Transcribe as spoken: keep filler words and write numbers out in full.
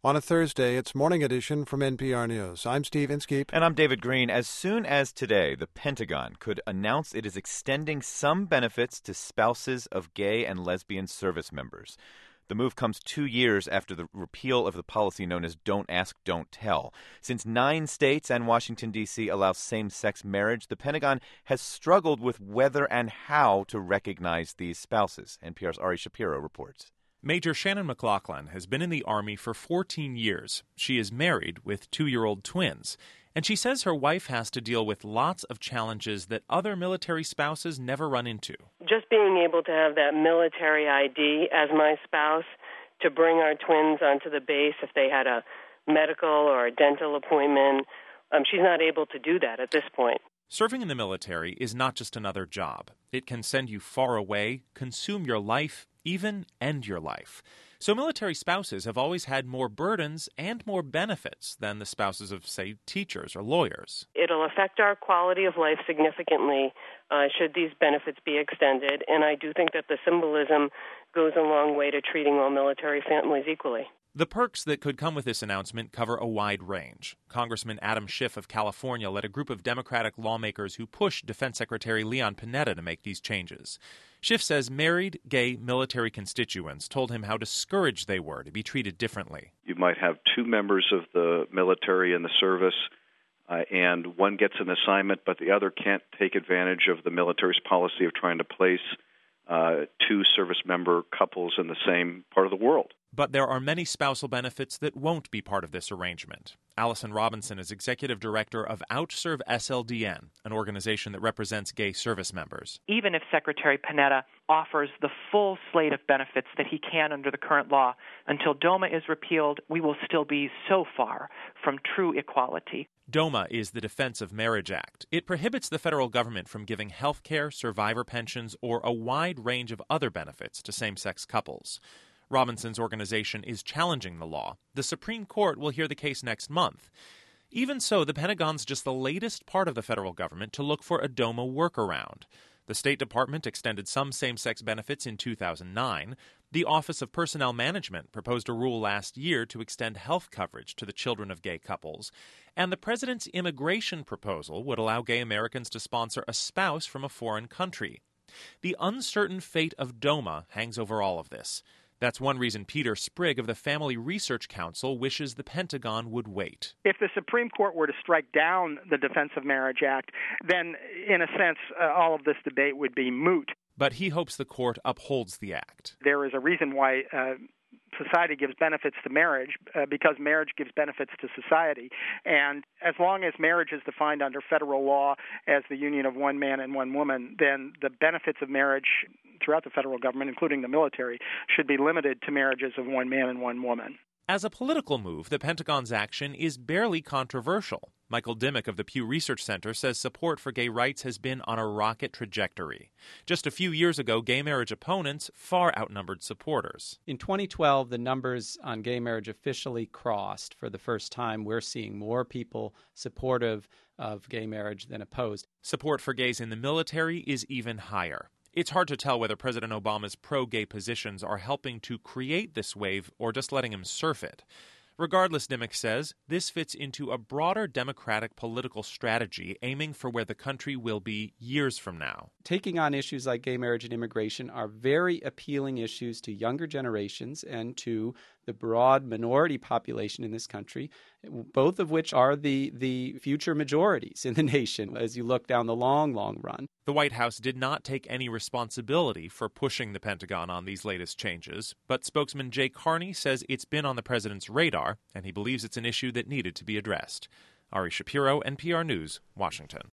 On a Thursday, it's Morning Edition from N P R News. I'm Steve Inskeep. And I'm David Green. As soon as today, the Pentagon could announce it is extending some benefits to spouses of gay and lesbian service members. The move comes two years after the repeal of the policy known as Don't Ask, Don't Tell. Since nine states and Washington, D C allow same-sex marriage, the Pentagon has struggled with whether and how to recognize these spouses. N P R's Ari Shapiro reports. Major Shannon McLaughlin has been in the Army for fourteen years. She is married with two-year-old twins, and she says her wife has to deal with lots of challenges that other military spouses never run into. Just being able to have that military I D as my spouse to bring our twins onto the base if they had a medical or a dental appointment, um, she's not able to do that at this point. Serving in the military is not just another job. It can send you far away, consume your life, even end your life. So military spouses have always had more burdens and more benefits than the spouses of, say, teachers or lawyers. It'll affect our quality of life significantly uh, should these benefits be extended, and I do think that the symbolism goes a long way to treating all military families equally. The perks that could come with this announcement cover a wide range. Congressman Adam Schiff of California led a group of Democratic lawmakers who pushed Defense Secretary Leon Panetta to make these changes. Schiff says married, gay military constituents told him how discouraged they were to be treated differently. You might have two members of the military in the service, uh, and one gets an assignment, but the other can't take advantage of the military's policy of trying to place uh, two service member couples in the same part of the world. But there are many spousal benefits that won't be part of this arrangement. Allison Robinson is executive director of OutServe S L D N, an organization that represents gay service members. Even if Secretary Panetta offers the full slate of benefits that he can under the current law, until DOMA is repealed, we will still be so far from true equality. DOMA is the Defense of Marriage Act. It prohibits the federal government from giving health care, survivor pensions, or a wide range of other benefits to same-sex couples. Robinson's organization is challenging the law. The Supreme Court will hear the case next month. Even so, the Pentagon's just the latest part of the federal government to look for a DOMA workaround. The State Department extended some same-sex benefits in two thousand nine. The Office of Personnel Management proposed a rule last year to extend health coverage to the children of gay couples. And the president's immigration proposal would allow gay Americans to sponsor a spouse from a foreign country. The uncertain fate of DOMA hangs over all of this. That's one reason Peter Sprigg of the Family Research Council wishes the Pentagon would wait. If the Supreme Court were to strike down the Defense of Marriage Act, then, in a sense, uh, all of this debate would be moot. But he hopes the court upholds the act. There is a reason why uh, society gives benefits to marriage, uh, because marriage gives benefits to society. And as long as marriage is defined under federal law as the union of one man and one woman, then the benefits of marriage throughout the federal government, including the military, should be limited to marriages of one man and one woman. As a political move, the Pentagon's action is barely controversial. Michael Dimmock of the Pew Research Center says support for gay rights has been on a rocket trajectory. Just a few years ago, gay marriage opponents far outnumbered supporters. In twenty twelve, the numbers on gay marriage officially crossed. For the first time, we're seeing more people supportive of gay marriage than opposed. Support for gays in the military is even higher. It's hard to tell whether President Obama's pro-gay positions are helping to create this wave or just letting him surf it. Regardless, Dimmock says, this fits into a broader Democratic political strategy aiming for where the country will be years from now. Taking on issues like gay marriage and immigration are very appealing issues to younger generations and to the broad minority population in this country, both of which are the, the future majorities in the nation as you look down the long, long run. The White House did not take any responsibility for pushing the Pentagon on these latest changes, but spokesman Jay Carney says it's been on the president's radar, and he believes it's an issue that needed to be addressed. Ari Shapiro, N P R News, Washington.